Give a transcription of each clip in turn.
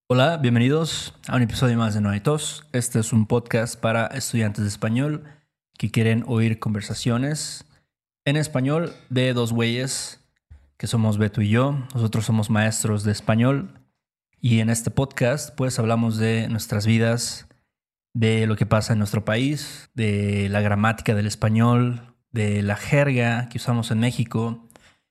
Hola, bienvenidos a un episodio más de No hay tos. Este es un podcast para estudiantes de español que quieren oír conversaciones en español de dos güeyes que somos Beto y yo. Nosotros somos maestros de español y en este podcast pues hablamos de nuestras vidas, de lo que pasa en nuestro país, de la gramática del español, de la jerga que usamos en México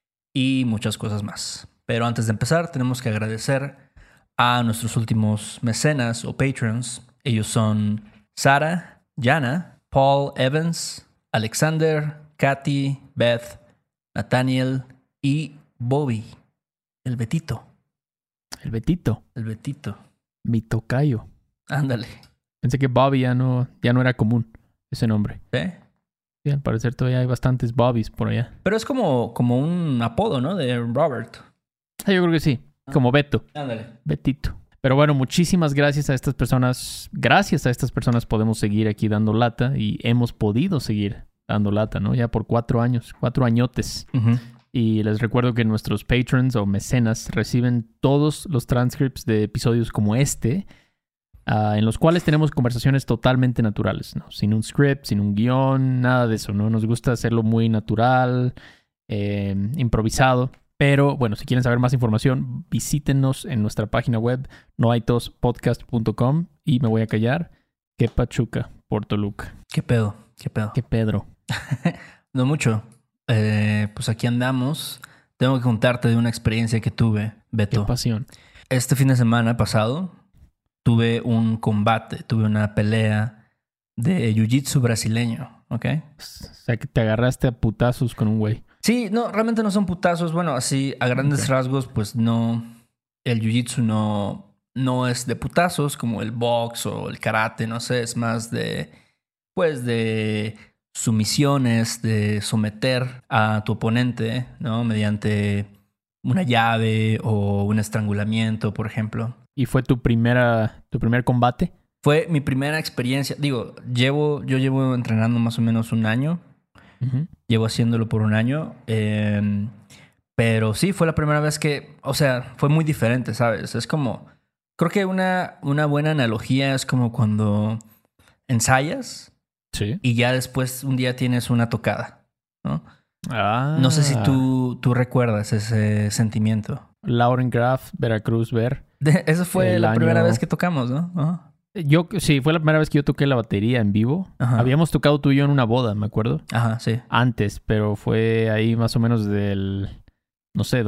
y muchas cosas más. Pero antes de empezar tenemos que agradecer a nuestros últimos mecenas o patrons. Ellos son Sara, Jana, Paul Evans, Alexander, Katy, Beth, Nathaniel y Bobby, el Betito. El Betito, El Betito. mi tocayo. Ándale. Pensé que Bobby ya no era común ese nombre. ¿Sí? Sí, al parecer todavía hay bastantes Bobbys por allá. Pero es como un apodo, ¿no? De Robert. Ah, yo creo que sí, como Beto, Ándale. Betito. Pero bueno, muchísimas gracias a estas personas. Gracias a estas personas podemos seguir aquí dando lata y hemos podido seguir dando lata, ¿no? Ya por 4 años, 4 añotes. Uh-huh. Y les recuerdo que nuestros patrons o mecenas reciben todos los transcripts de episodios como este, en los cuales tenemos conversaciones totalmente naturales, ¿no? Sin un script, sin un guión, nada de eso, ¿no? Nos gusta hacerlo muy natural, improvisado. Pero bueno, si quieren saber más información, visítenos en nuestra página web noaitospodcast.com y me voy a callar. Que Pachuca por Toluca. ¿Qué pedo? ¿Qué pedo? Que Pedro. No mucho. Pues aquí andamos. Tengo que contarte de una experiencia que tuve, Qué Beto. pasión. Este fin de semana pasado tuve un combate, tuve una pelea de jiu-jitsu brasileño, ¿ok? O sea, que te agarraste a putazos con un güey. Sí, no, realmente no son putazos. Bueno, así a grandes Ok. rasgos, pues no. El jiu-jitsu no es de putazos como el box o el karate, no sé. Es más de, pues, de sumisiones, de someter a tu oponente, ¿no? Mediante una llave o un estrangulamiento, por ejemplo. ¿Y fue tu primer combate? Fue mi primera experiencia. Digo, yo llevo entrenando más o menos un año. Ujú. Llevo haciéndolo por un año. Pero sí, fue la primera vez que, o sea, fue muy diferente, ¿sabes? Es como, creo que una buena analogía es como cuando ensayas Sí. y ya después un día tienes una tocada, ¿no? Ah. No sé si tú recuerdas ese sentimiento. Lauren Graf, Veracruz, Ver. Esa fue El la primera año- vez que tocamos, ¿no? Ajá. Sí, fue la primera vez que yo toqué la batería en vivo. Ajá. Habíamos tocado tú y yo en una boda, me acuerdo. Ajá, sí. Antes, pero fue ahí más o menos del, no sé,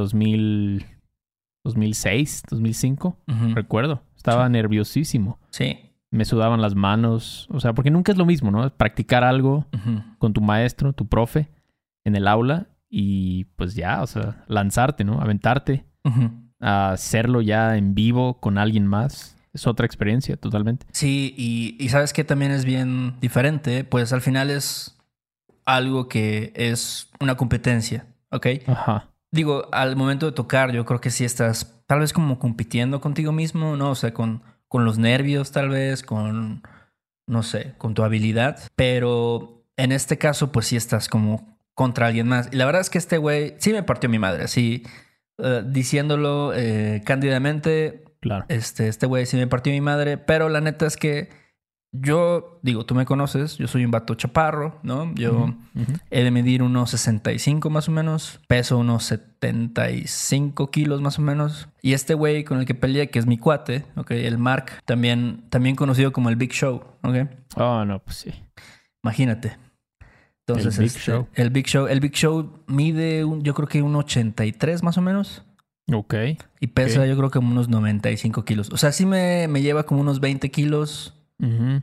2006, 2005. Ujú. Recuerdo. Estaba nerviosísimo. Sí. Me sudaban las manos. O sea, porque nunca es lo mismo, ¿no? Practicar algo Ujú. con tu maestro, tu profe, en el aula y pues ya, o sea, lanzarte, ¿no? Aventarte Ujú. a hacerlo ya en vivo con alguien más. Es otra experiencia totalmente. Sí, y sabes que también es bien diferente, pues al final es algo que es una competencia, ¿ok? Ajá. Digo, al momento de tocar, yo creo que sí estás tal vez como compitiendo contigo mismo, ¿no? O sea, con los nervios tal vez, con, no sé, con tu habilidad, pero en este caso, pues sí estás como contra alguien más. Y la verdad es que este güey sí me partió mi madre, así, diciéndolo cándidamente. Claro. Este güey sí me partió mi madre, pero la neta es que yo, digo, tú me conoces, yo soy un vato chaparro, ¿no? Yo Ujú, ujú. he de medir unos 65 más o menos, peso unos 75 kilos más o menos. Y este güey con el que peleé, que es mi cuate, ¿ok? El Mark, también conocido como el Big Show, ¿ok? Oh, no, pues sí. Imagínate. Entonces, El Big Show. El Big Show mide yo creo que un 83 más o menos. Ok. Y pesa Ok. yo creo que unos 95 kilos. O sea, sí me lleva como unos 20 kilos. Ujú.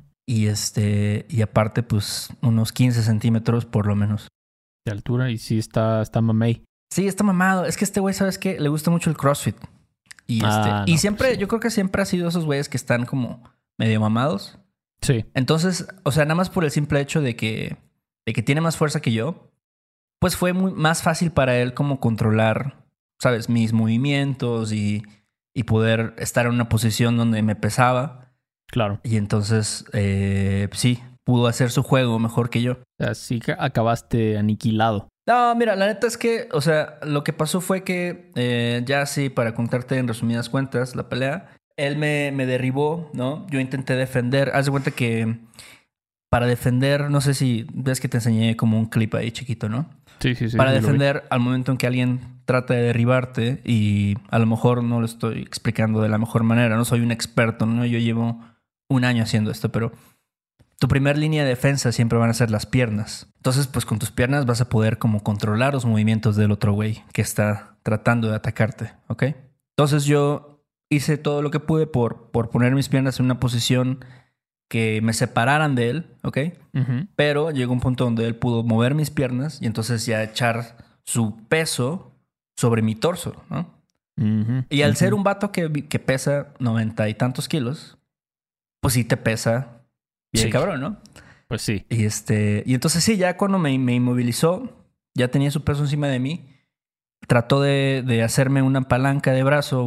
Y aparte, pues, unos 15 centímetros por lo menos. De altura y sí está mamey. Sí, está mamado. Es que este güey, ¿sabes qué? Le gusta mucho el CrossFit. Y Ah, y no, siempre, pues sí. yo creo que siempre ha sido esos güeyes que están como medio mamados. Sí. Entonces, o sea, nada más por el simple hecho de que tiene más fuerza que yo, pues fue más fácil para él como controlar, ¿sabes? Mis movimientos y poder estar en una posición donde me pesaba. Claro. Y entonces, sí, pudo hacer su juego mejor que yo. O sea, sí que acabaste aniquilado. No, mira, la neta es que, o sea, lo que pasó fue que, ya sí, para contarte en resumidas cuentas, la pelea, él me derribó, ¿no? Yo intenté defender. Haz de cuenta que para defender, no sé si ves que te enseñé como un clip ahí chiquito, ¿no? Sí, sí, sí. Para sí, lo vi. defender al momento en que alguien trata de derribarte y a lo mejor no lo estoy explicando de la mejor manera, no soy un experto, ¿no? Yo llevo un año haciendo esto, pero tu primer línea de defensa siempre van a ser las piernas. Entonces, pues con tus piernas vas a poder como controlar los movimientos del otro güey que está tratando de atacarte, ¿ok? Entonces yo hice todo lo que pude por poner mis piernas en una posición que me separaran de él, ¿ok? Ujú. Pero llegó un punto donde él pudo mover mis piernas y entonces ya echar su peso sobre mi torso, ¿no? Ujú, Y al ser ujú. un vato que pesa 90 y tantos kilos, pues sí te pesa bien Sí, cabrón, ¿no? pues sí. Y entonces sí, ya cuando me inmovilizó, ya tenía su peso encima de mí, trató de hacerme una palanca de brazo,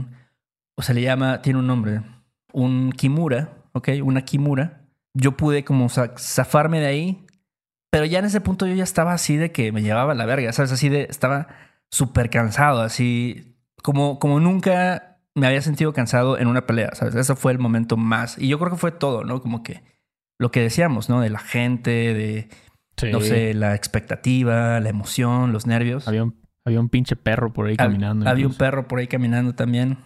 o se le llama, tiene un nombre, un kimura, ¿ok? Una kimura. Yo pude como zafarme de ahí, pero ya en ese punto yo ya estaba así de que me llevaba la verga, ¿sabes? Así de, estaba súper cansado, así como nunca me había sentido cansado en una pelea, ¿sabes? Ese fue el momento más. Y yo creo que fue todo, ¿no? Como que lo que decíamos, ¿no? De la gente, de, Sí. no sé, la expectativa, la emoción, los nervios. Había un pinche perro por ahí caminando. Había un incluso. perro por ahí caminando también.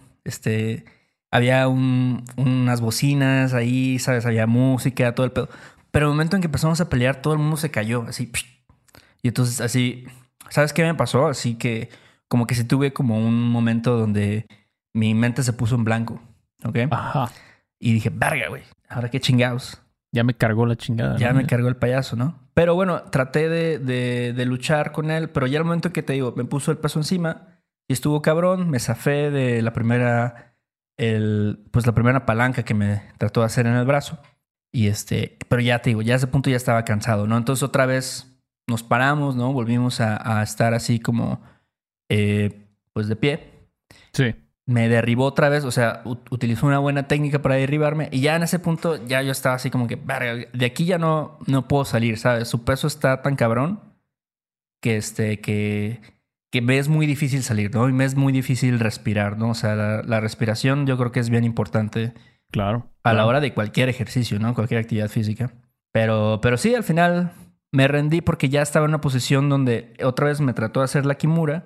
Había unas bocinas ahí, ¿sabes? Había música, todo el pedo. Pero el momento en que empezamos a pelear, todo el mundo se cayó, así. Psh. Y entonces, así, ¿sabes qué me pasó? Así que, como que sí tuve como un momento donde mi mente se puso en blanco, ¿ok? Ajá. Y dije, verga, güey, ahora qué chingados. Ya me cargó la chingada, Ya ¿no? me cargó el payaso, ¿no? Pero bueno, traté de luchar con él, pero ya al momento que te digo, me puso el peso encima y estuvo cabrón, me zafé de la primera, pues la primera palanca que me trató de hacer en el brazo. Pero ya te digo, ya a ese punto ya estaba cansado, ¿no? Entonces otra vez nos paramos, ¿no? Volvimos a estar así como, pues de pie. Sí. Me derribó otra vez, o sea, utilizó una buena técnica para derribarme y ya en ese punto ya yo estaba así como que, "Verga, de aquí ya no puedo salir, ¿sabes? Su peso está tan cabrón que, que me es muy difícil salir, ¿no? Y me es muy difícil respirar, ¿no? O sea, la respiración yo creo que es bien importante Claro. a la claro. hora de cualquier ejercicio, ¿no? Cualquier actividad física. Pero sí, al final me rendí porque ya estaba en una posición donde otra vez me trató de hacer la kimura.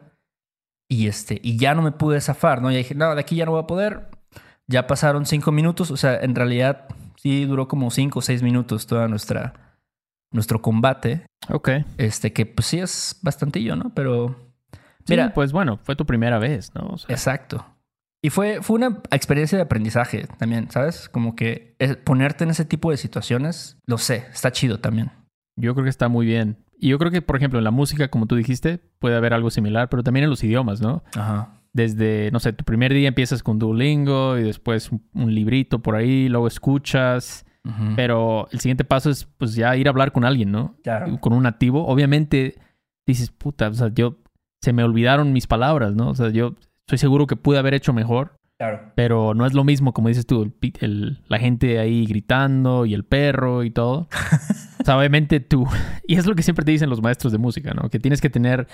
Y ya no me pude zafar, ¿no? Ya dije, no, de aquí ya no voy a poder. Ya pasaron 5 minutos. O sea, en realidad sí duró como 5 o 6 minutos toda nuestro combate. Ok. Que pues sí es bastantillo, ¿no? Pero Sí, mira, pues bueno, fue tu primera vez, ¿no? O sea, exacto. Y fue una experiencia de aprendizaje también, ¿sabes? Como que ponerte en ese tipo de situaciones, lo sé, está chido también. yo creo que está muy bien. Y yo creo que, por ejemplo, en la música, como tú dijiste, puede haber algo similar, pero también en los idiomas, ¿no? Ajá. Desde, no sé, tu primer día empiezas con Duolingo y después un librito por ahí, luego escuchas, Ujú. pero el siguiente paso es pues ya ir a hablar con alguien, ¿no? Claro. Con un nativo. Obviamente dices, puta, o sea, se me olvidaron mis palabras, ¿no? O sea, yo estoy seguro que pude haber hecho mejor, Claro. pero no es lo mismo, como dices tú, la gente ahí gritando y el perro y todo. O sea, obviamente tú, y es lo que siempre te dicen los maestros de música, ¿no? Que tienes que tener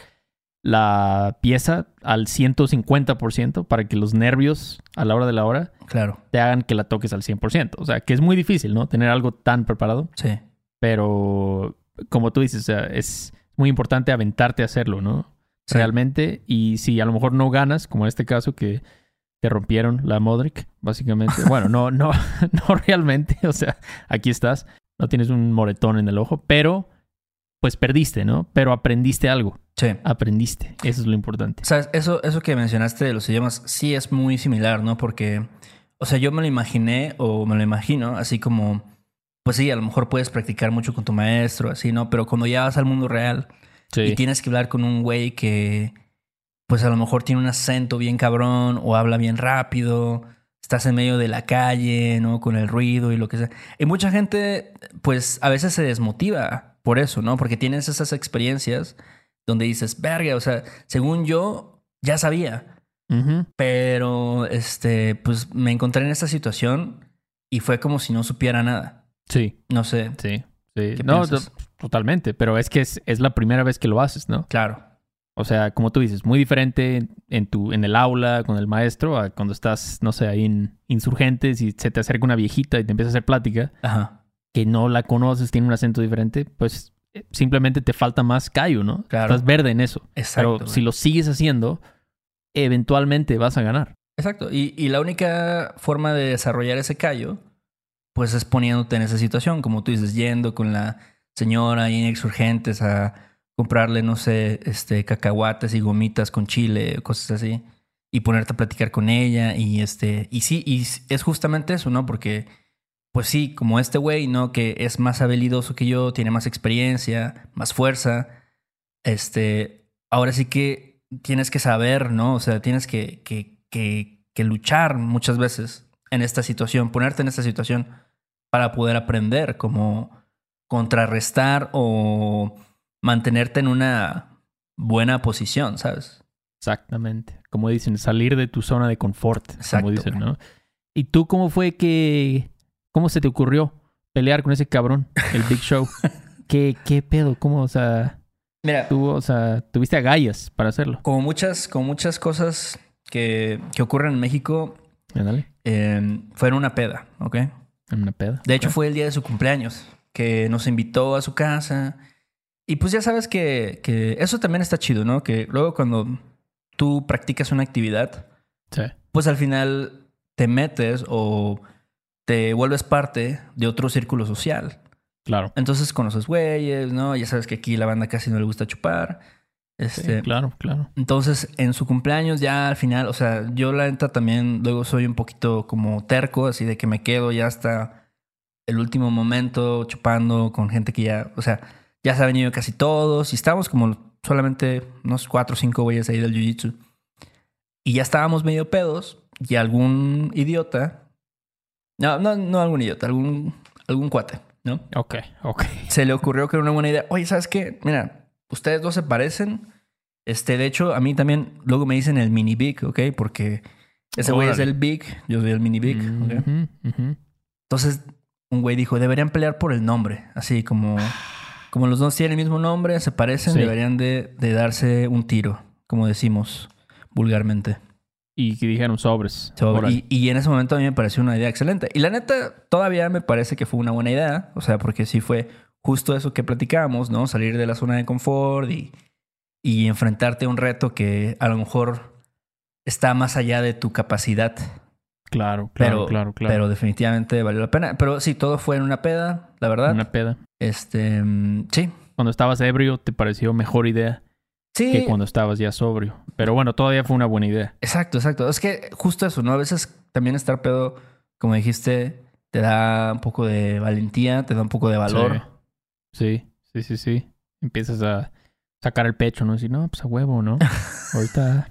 la pieza al 150% para que los nervios a la hora de la hora Claro. te hagan que la toques al 100%. O sea, que es muy difícil, ¿no? Tener algo tan preparado, Sí. pero como tú dices, o sea, es muy importante aventarte a hacerlo, ¿no? Sí. Realmente. Y si a lo mejor no ganas, como en este caso que te rompieron la Modric, básicamente. Bueno, no realmente. O sea, aquí estás. No tienes un moretón en el ojo, pero pues perdiste, ¿no? Pero aprendiste algo. Sí. Aprendiste. Eso es lo importante. ¿Sabes? Eso que mencionaste de los idiomas sí es muy similar, ¿no? Porque, o sea, yo me lo imaginé o me lo imagino así como, pues sí, a lo mejor puedes practicar mucho con tu maestro, así, ¿no? Pero cuando ya vas al mundo real y Sí. tienes que hablar con un güey que, pues a lo mejor tiene un acento bien cabrón o habla bien rápido, estás en medio de la calle, ¿no? Con el ruido y lo que sea. Y mucha gente, pues a veces se desmotiva por eso, ¿no? Porque tienes esas experiencias donde dices, verga, o sea, según yo ya sabía, Ujú. pero pues me encontré en esta situación y fue como si no supiera nada. Sí. No sé, Sí. Sí. ¿qué No, piensas? totalmente. Pero es que es la primera vez que lo haces, ¿no? Claro, O sea, como tú dices, muy diferente en el aula con el maestro a cuando estás, no sé, ahí en Insurgentes y se te acerca una viejita y te empieza a hacer plática, Ajá. que no la conoces, tiene un acento diferente, pues simplemente te falta más callo, ¿no? Claro. Estás verde en eso. Exacto. Pero si lo sigues haciendo, eventualmente vas a ganar. Exacto. Y la única forma de desarrollar ese callo, pues es poniéndote en esa situación, como tú dices, yendo con la señora ahí en Exurgentes a comprarle, no sé, cacahuates y gomitas con chile, cosas así, y ponerte a platicar con ella y sí, y es justamente eso, ¿no? Porque, pues sí, como este güey, ¿no? Que es más habilidoso que yo, tiene más experiencia, más fuerza, ahora sí que tienes que saber, ¿no? O sea, tienes que luchar muchas veces en esta situación, ponerte en esta situación para poder aprender, como contrarrestar o mantenerte en una buena posición, ¿sabes? Exactamente. Como dicen, salir de tu zona de confort, Exacto, como dicen, güey. ¿no? ¿Y tú cómo cómo se te ocurrió pelear con ese cabrón, el Big Show? ¿Qué pedo? ¿Cómo, o sea, Mira, tuviste agallas para hacerlo? como muchas cosas que ocurren en México, Ándale, fue en una peda, ¿ok? en una peda. De hecho, Ok. fue el día de su cumpleaños, que nos invitó a su casa. Y pues ya sabes que eso también está chido, ¿no? Que luego cuando tú practicas una actividad, Sí, pues al final te metes o te vuelves parte de otro círculo social. claro. Entonces conoces güeyes, ¿no? Ya sabes que aquí la banda casi no le gusta chupar. Sí, claro. Entonces, en su cumpleaños ya al final, o sea, yo la neta también luego soy un poquito como terco, así de que me quedo ya hasta el último momento chupando con gente que ya, o sea, ya se han venido casi todos y estábamos como solamente unos 4 o 5 güeyes ahí del jiu-jitsu. Y ya estábamos medio pedos y algún idiota, no algún idiota, algún cuate, ¿no? Ok. Se le ocurrió que era una buena idea. Oye, ¿sabes qué? Mira, ustedes dos se parecen. De hecho, a mí también luego me dicen el mini big, ¿ok? Porque ese güey es Órale. el big, yo soy el mini big, ¿ok? Ujú, ujú. Entonces, un güey dijo, deberían pelear por el nombre. Así como los dos tienen el mismo nombre, se parecen, Sí. deberían de darse un tiro, como decimos vulgarmente. Y que dijeron sobres. So, Órale. y en ese momento a mí me pareció una idea excelente. Y la neta, todavía me parece que fue una buena idea. O sea, porque sí fue justo eso que platicábamos, ¿no? Salir de la zona de confort y enfrentarte a un reto que a lo mejor está más allá de tu capacidad. Claro. Pero definitivamente valió la pena. Pero sí, todo fue en una peda, la verdad. Una peda. Sí. Cuando estabas ebrio, ¿te pareció mejor idea Sí. que cuando estabas ya sobrio? Pero bueno, todavía fue una buena idea. Exacto. Es que justo eso, ¿no? A veces también estar pedo, como dijiste, te da un poco de valentía, te da un poco de valor. Sí. Empiezas a sacar el pecho, ¿no? Decir, no, pues a huevo, ¿no? Ahorita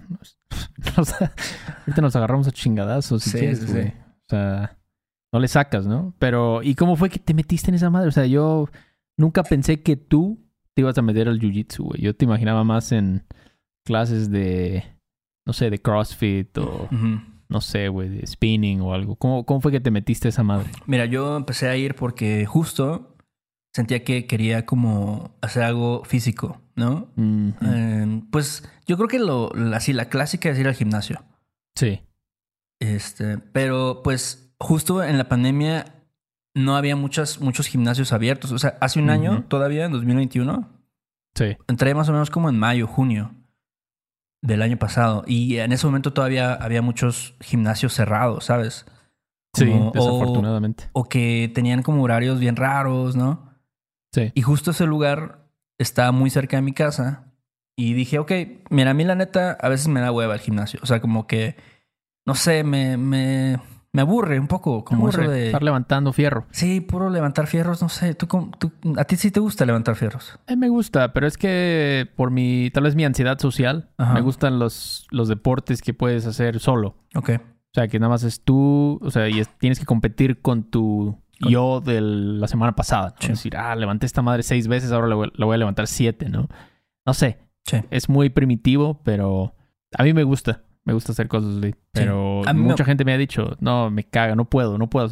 nos agarramos a chingadazos si Sí, quieres, sí, güey. sí. O sea, no le sacas, ¿no? Pero, ¿y cómo fue que te metiste en esa madre? O sea, yo nunca pensé que tú te ibas a meter al jiu-jitsu, güey. Yo te imaginaba más en clases de, no sé, de CrossFit o, Ujú. no sé, güey, de spinning o algo. ¿Cómo fue que te metiste a esa madre? Mira, yo empecé a ir porque justo sentía que quería como hacer algo físico, ¿no? Ujú. Pues yo creo que la clásica es ir al gimnasio. Sí, Pero pues justo en la pandemia no había muchos gimnasios abiertos. O sea, hace un año Ujú. todavía, en 2021, sí. entré más o menos como en mayo, junio del año pasado. Y en ese momento todavía había muchos gimnasios cerrados, ¿sabes? Sí, Como- desafortunadamente. O que tenían como horarios bien raros, ¿no? Sí. Y justo ese lugar estaba muy cerca de mi casa. Y dije, ok, mira, a mí la neta a veces me da hueva el gimnasio. O sea, como que, no sé, me aburre un poco. Como Aburre eso de... estar levantando fierro. Sí, puro levantar fierros, no sé. ¿A ti sí te gusta levantar fierros? Me gusta, pero es que tal vez mi ansiedad social, Ajá. me gustan los deportes que puedes hacer solo. Ok. O sea, que nada más es tú, o sea, tienes que competir con tu yo de la semana pasada. ¿No? Sí. Decir, levanté esta madre 6 veces, ahora la voy a levantar 7, ¿no? No sé, Sí. es muy primitivo, pero a mí me gusta hacer cosas así. Pero A mí mucha gente me ha dicho, no, me caga, no puedo hacerlo.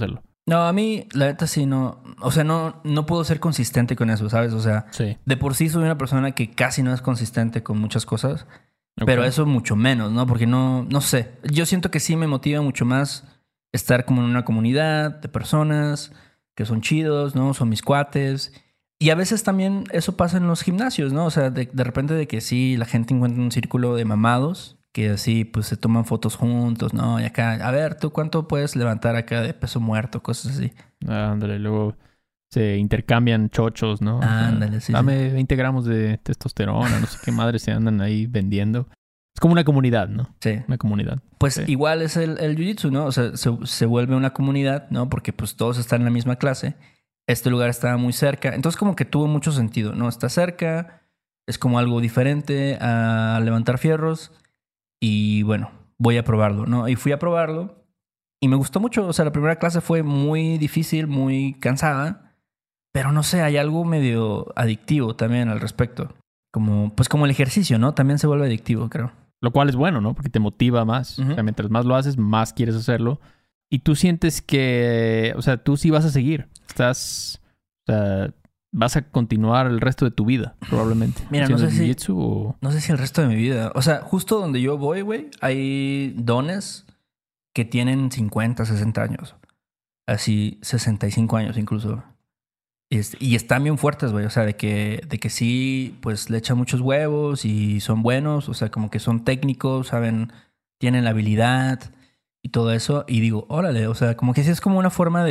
No, a mí, la neta sí no. O sea, no puedo ser consistente con eso, ¿sabes? O sea, Sí. de por sí soy una persona que casi no es consistente con muchas cosas. Ok. Pero eso mucho menos, ¿no? Porque no sé. Yo siento que sí me motiva mucho más estar como en una comunidad de personas que son chidos, ¿no? Son mis cuates. Y a veces también eso pasa en los gimnasios, ¿no? O sea, de repente de que sí, la gente encuentra un círculo de mamados que así pues se toman fotos juntos, ¿no? Y acá, a ver, ¿tú cuánto puedes levantar acá de peso muerto? Cosas así. Ándale, luego se intercambian chochos, ¿no? O sea, Ándale, sí, dame 20 gramos de testosterona, no sé qué madre se andan ahí vendiendo. Es como una comunidad, ¿no? Sí. Una comunidad. Pues Sí. igual es el jiu-jitsu, ¿no? O sea, se vuelve una comunidad, ¿no? Porque pues todos están en la misma clase. Este lugar estaba muy cerca. Entonces como que tuvo mucho sentido, ¿no? Está cerca, es como algo diferente a levantar fierros. Y bueno, voy a probarlo, ¿no? Y fui a probarlo y me gustó mucho. O sea, la primera clase fue muy difícil, muy cansada. Pero no sé, hay algo medio adictivo también al respecto. Pues como el ejercicio, ¿no? También se vuelve adictivo, creo. Lo cual es bueno, ¿no? Porque te motiva más. Ujú. O sea, mientras más lo haces, más quieres hacerlo. Y tú sientes que, o sea, tú sí vas a seguir. O sea, vas a continuar el resto de tu vida, probablemente. Mira, no ¿Haciendo sé si- jiu-jitsu o... No sé si el resto de mi vida. O sea, justo donde yo voy, güey, hay dones que tienen 50, 60 años. Así, 65 años incluso. Y están bien fuertes, güey. O sea, de que sí, pues le echan muchos huevos y son buenos. O sea, como que son técnicos, saben, tienen la habilidad y todo eso. Y digo, órale, o sea, como que sí es como una forma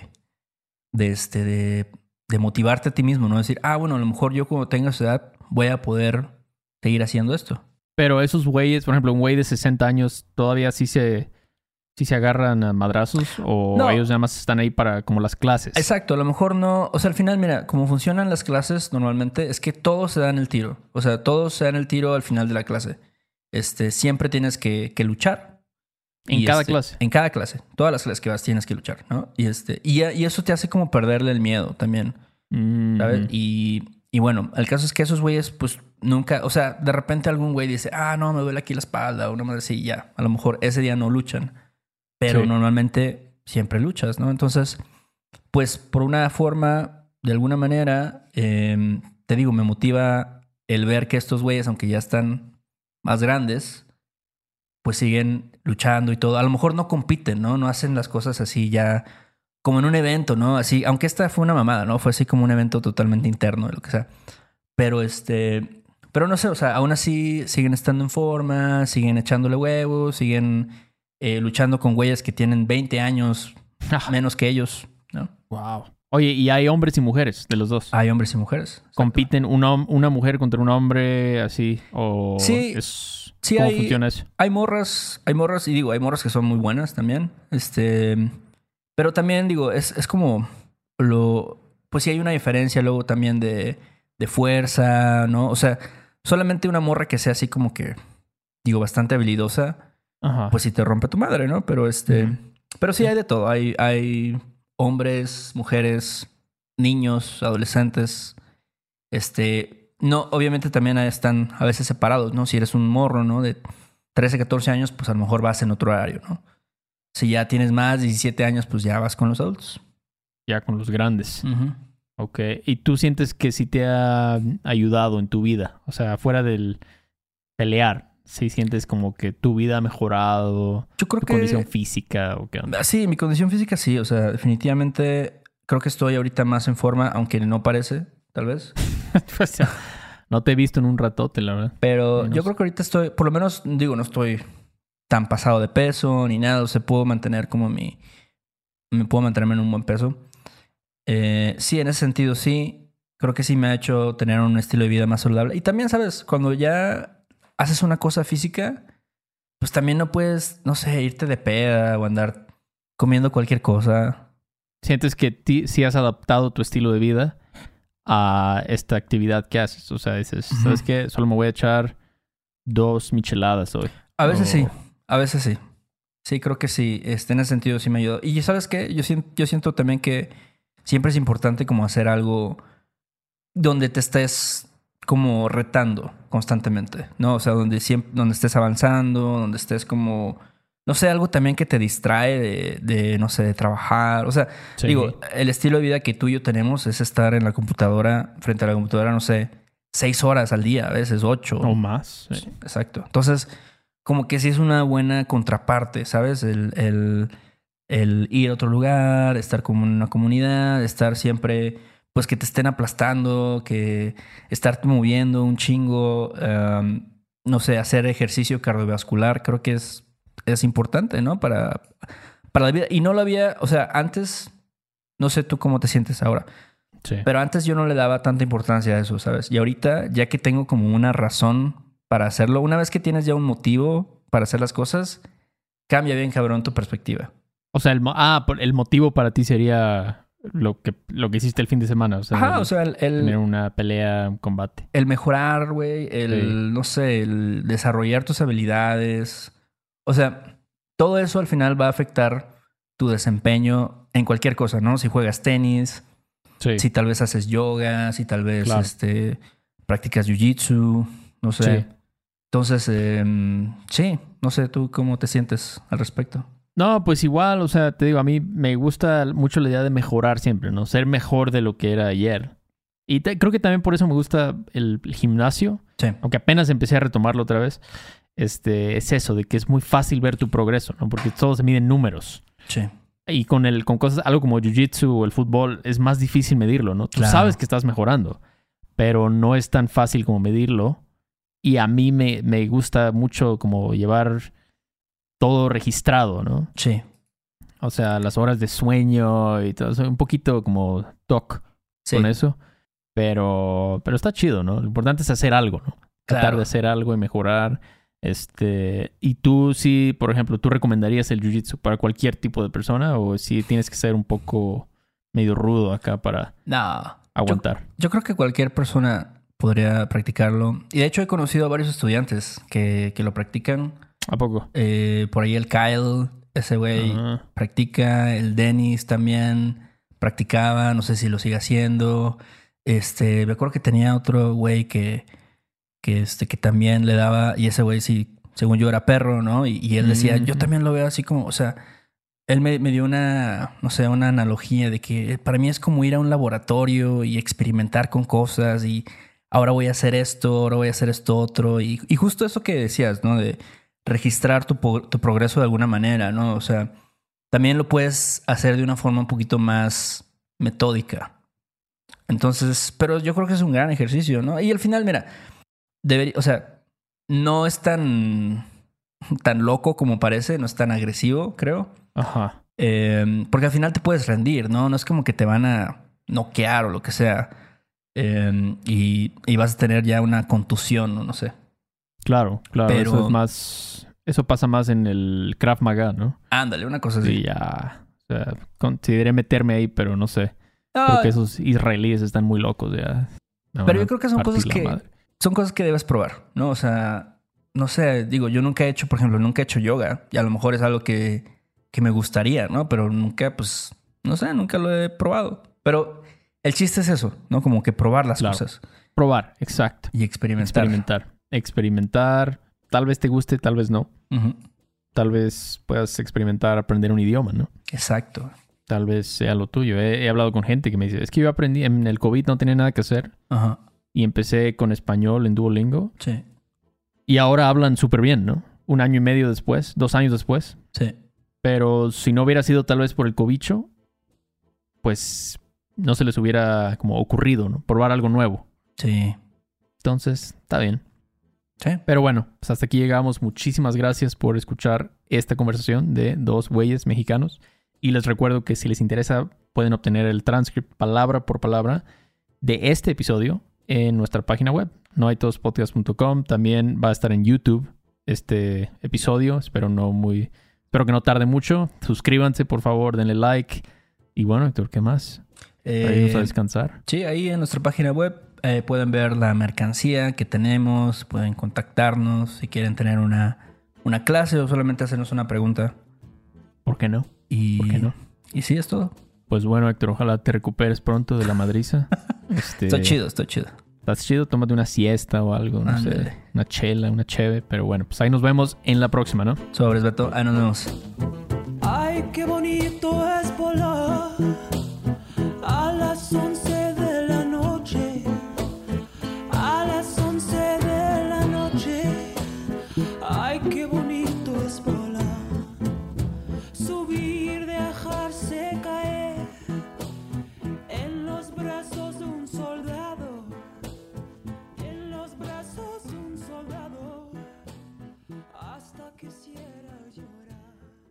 de motivarte a ti mismo, ¿no? Decir, bueno, a lo mejor yo cuando tenga esa edad voy a poder seguir haciendo esto. Pero esos güeyes, por ejemplo, un güey de 60 años, ¿todavía sí se agarran a madrazos? ¿O No. ellos nada más están ahí para como las clases? Exacto, a lo mejor no. O sea, al final, mira, como funcionan las clases normalmente es que todos se dan el tiro. O sea, todos se dan el tiro al final de la clase. Siempre tienes que luchar. En cada clase. En cada clase. Todas las clases que vas tienes que luchar, ¿no? Y eso te hace como perderle el miedo también, ¿sabes? Mm. Y bueno, el caso es que esos güeyes, pues nunca, o sea, de repente algún güey dice, no, me duele aquí la espalda, o una madre así, y ya. A lo mejor ese día no luchan, pero Sí. normalmente siempre luchas, ¿no? Entonces, pues por una forma, de alguna manera, te digo, me motiva el ver que estos güeyes, aunque ya están más grandes, pues siguen luchando y todo. A lo mejor no compiten, ¿no? No hacen las cosas así ya como en un evento, ¿no? Así, aunque esta fue una mamada, ¿no? Fue así como un evento totalmente interno de lo que sea. Pero pero no sé, o sea, aún así siguen estando en forma, siguen echándole huevos, siguen luchando con güeyes que tienen 20 años menos que ellos, ¿no? Wow. Oye, ¿y hay hombres y mujeres de los dos? Hay hombres y mujeres. Exacto. ¿Compiten una mujer contra un hombre así? ¿O Sí, sí cómo funciona eso? Hay morras, y digo, hay morras que son muy buenas también. Pero también digo, es como pues sí hay una diferencia luego también de fuerza, ¿no? O sea, solamente una morra que sea así como que, digo, bastante habilidosa, Ajá. pues sí te rompe tu madre, ¿no? Pero Ujú. pero sí hay de todo. Hay hombres, mujeres, niños, adolescentes. No, obviamente también están a veces separados, ¿no? Si eres un morro, ¿no? De 13, 14 años, pues a lo mejor vas en otro horario, ¿no? Si ya tienes más de 17 años, pues ya vas con los adultos. Ya con los grandes. Ujú. Ok. ¿Y tú sientes que sí te ha ayudado en tu vida? O sea, fuera del pelear, ¿sí sientes como que tu vida ha mejorado? Yo creo ¿Tu que condición física o qué onda? sí, mi condición física sí, o sea, definitivamente creo que estoy ahorita más en forma, aunque no parece, tal vez. Pues, no te he visto en un ratote, la verdad. Pero No yo sé. creo que ahorita estoy, por lo menos, digo, no estoy tan pasado de peso ni nada, o sea, puedo mantener me puedo mantenerme en un buen peso. Sí, en ese sentido sí, creo que sí me ha hecho tener un estilo de vida más saludable. Y también, ¿sabes? Cuando ya haces una cosa física, pues también no puedes, no sé, irte de peda o andar comiendo cualquier cosa. ¿Sientes que sí has adaptado tu estilo de vida a esta actividad que haces? O sea, dices, Ujú. ¿sabes qué? Solo me voy a echar 2 micheladas hoy. A veces sí, O- a veces sí. Sí, creo que sí. En ese sentido sí me ayudó. Y ¿sabes qué? Yo siento también que siempre es importante como hacer algo donde te estés como retando constantemente, ¿no? O sea, donde estés avanzando, donde estés como no sé, algo también que te distrae no sé, de trabajar. O sea, Sí. digo, el estilo de vida que tú y yo tenemos es estar en la computadora, frente a la computadora, no sé, 6 horas al día, a veces 8. O más. Sí. Exacto. Entonces, como que sí es una buena contraparte, ¿sabes? El ir a otro lugar, estar como en una comunidad, estar siempre, pues que te estén aplastando, que estarte moviendo un chingo, no sé, hacer ejercicio cardiovascular, creo que es importante, ¿no? Para la vida. Y no lo había, o sea, antes, no sé tú cómo te sientes ahora, Sí. pero antes yo no le daba tanta importancia a eso, ¿sabes? Y ahorita, ya que tengo como una razón para hacerlo, una vez que tienes ya un motivo para hacer las cosas, cambia bien cabrón tu perspectiva. O sea, el motivo para ti sería lo que hiciste el fin de semana. O sea, Ajá, o sea, tener una pelea, un combate. el mejorar, güey, no sé, el desarrollar tus habilidades. O sea, todo eso al final va a afectar tu desempeño en cualquier cosa, ¿no? Si juegas tenis, Sí. si tal vez haces yoga, si tal vez Claro. practicas jiu-jitsu, no sé. Sí. Entonces, sí, no sé, ¿tú cómo te sientes al respecto? No, pues igual, o sea, te digo, a mí me gusta mucho la idea de mejorar siempre, ¿no? Ser mejor de lo que era ayer. Y creo que también por eso me gusta el gimnasio, Sí, aunque apenas empecé a retomarlo otra vez. Es eso, de que es muy fácil ver tu progreso, ¿no? Porque todo se mide en números. sí, Y con cosas, algo como jiu-jitsu o el fútbol, es más difícil medirlo, ¿no? Tú Claro. sabes que estás mejorando, pero no es tan fácil como medirlo. Y a mí me gusta mucho como llevar todo registrado, ¿no? sí. O sea, las horas de sueño y todo. Soy un poquito como TOC Sí, con eso. Pero está chido, ¿no? Lo importante es hacer algo, ¿no? Tratar claro. de hacer algo y mejorar. Y tú sí, por ejemplo, ¿tú recomendarías el jiu-jitsu para cualquier tipo de persona? ¿O si tienes que ser un poco medio rudo acá para No. aguantar? Yo creo que cualquier persona podría practicarlo. Y de hecho he conocido a varios estudiantes que lo practican. ¿A poco? Por ahí el Kyle, ese güey Ajá. practica. El Dennis también practicaba. No sé si lo sigue haciendo. Me acuerdo que tenía otro güey que también le daba. Y ese güey sí, según yo, era perro, ¿no? Y él decía, yo también lo veo así como, o sea, él me dio una, no sé, una analogía de que para mí es como ir a un laboratorio y experimentar con cosas y ahora voy a hacer esto, ahora voy a hacer esto otro. Y justo eso que decías, ¿no? De registrar tu progreso de alguna manera, ¿no? O sea, también lo puedes hacer de una forma un poquito más metódica. Entonces, pero yo creo que es un gran ejercicio, ¿no? Y al final, mira, o sea, no es tan loco como parece, no es tan agresivo, creo. Ajá. Porque al final te puedes rendir, ¿no? No es como que te van a noquear o lo que sea. Y vas a tener ya una contusión, no sé. Claro. Pero- Eso es más... Eso pasa más en el Krav Maga, ¿no? Ándale, una cosa así. Sí, ya... O sea, consideré meterme ahí, pero no sé. No, Creo que esos israelíes están muy locos ya. pero yo creo que son cosas que debes probar, ¿no? O sea, no sé, digo, yo nunca he hecho, por ejemplo, nunca he hecho yoga. Y a lo mejor es algo que me gustaría, ¿no? Pero nunca, pues, no sé, nunca lo he probado. Pero el chiste es eso, ¿no? Como que probar las Claro. cosas Probar, exacto. y experimentar. Experimentar. Tal vez te guste, tal vez no. Ujú. Tal vez puedas experimentar aprender un idioma, ¿no? Exacto. Tal vez sea lo tuyo. He hablado con gente que me dice, es que yo aprendí, en el COVID no tenía nada que hacer Ajá. y empecé con español en Duolingo Sí. y ahora hablan súper bien, ¿no? 1 año y medio después, 2 años después. Sí. Pero si no hubiera sido tal vez por el cobicho, pues no se les hubiera como ocurrido, ¿no? Probar algo nuevo. Sí. Entonces, está bien. Sí. Pero bueno, pues hasta aquí llegamos. Muchísimas gracias por escuchar esta conversación de dos güeyes mexicanos. Y les recuerdo que si les interesa, pueden obtener el transcript palabra por palabra de este episodio en nuestra página web, nohaitospodcast.com. También va a estar en YouTube este episodio. Espero que no tarde mucho. Suscríbanse, por favor, denle like. Y bueno, Héctor, ¿qué más? Para irnos a descansar. Sí, ahí en nuestra página web pueden ver la mercancía que tenemos, pueden contactarnos si quieren tener una clase o solamente hacernos una pregunta. ¿Por qué no? Y, ¿Por qué no? Y sí, es todo. Pues bueno, Héctor, ojalá te recuperes pronto de la madriza. Está chido, está chido. Estás chido, tómate una siesta o algo, no sé, una chela, una cheve. Pero bueno, pues ahí nos vemos en la próxima, ¿no? Sobres, Beto. Ahí nos vemos. Ay, qué bonito es volar a las 11 de la noche, a las 11 de la noche. Ay, qué bonito es volar, subir, dejarse caer en los brazos de un soldado, en los brazos de un soldado, hasta que quisiera llorar.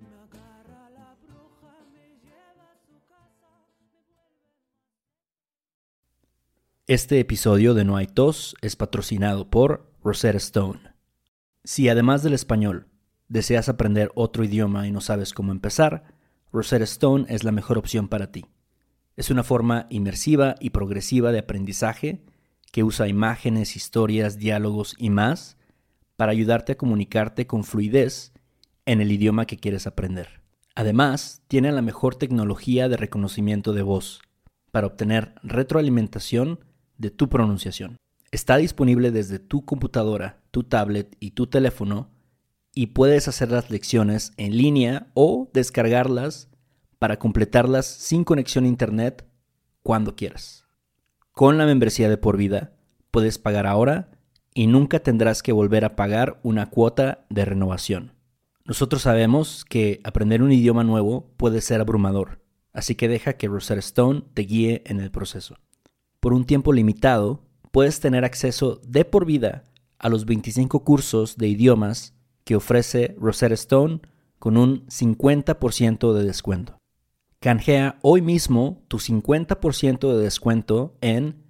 Este episodio de No hay tos es patrocinado por Rosetta Stone. Si además del español deseas aprender otro idioma y no sabes cómo empezar, Rosetta Stone es la mejor opción para ti. Es una forma inmersiva y progresiva de aprendizaje que usa imágenes, historias, diálogos y más para ayudarte a comunicarte con fluidez en el idioma que quieres aprender. Además, tiene la mejor tecnología de reconocimiento de voz para obtener retroalimentación de tu pronunciación. Está disponible desde tu computadora, tu tablet y tu teléfono y puedes hacer las lecciones en línea o descargarlas para completarlas sin conexión a internet cuando quieras. Con la membresía de por vida puedes pagar ahora y nunca tendrás que volver a pagar una cuota de renovación. Nosotros sabemos que aprender un idioma nuevo puede ser abrumador, así que deja que Rosetta Stone te guíe en el proceso. Por un tiempo limitado, puedes tener acceso de por vida a los 25 cursos de idiomas que ofrece Rosetta Stone con un 50% de descuento. Canjea hoy mismo tu 50% de descuento en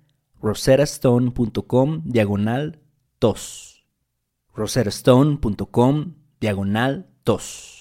rosettastone.com/tos. rosettastone.com/tos.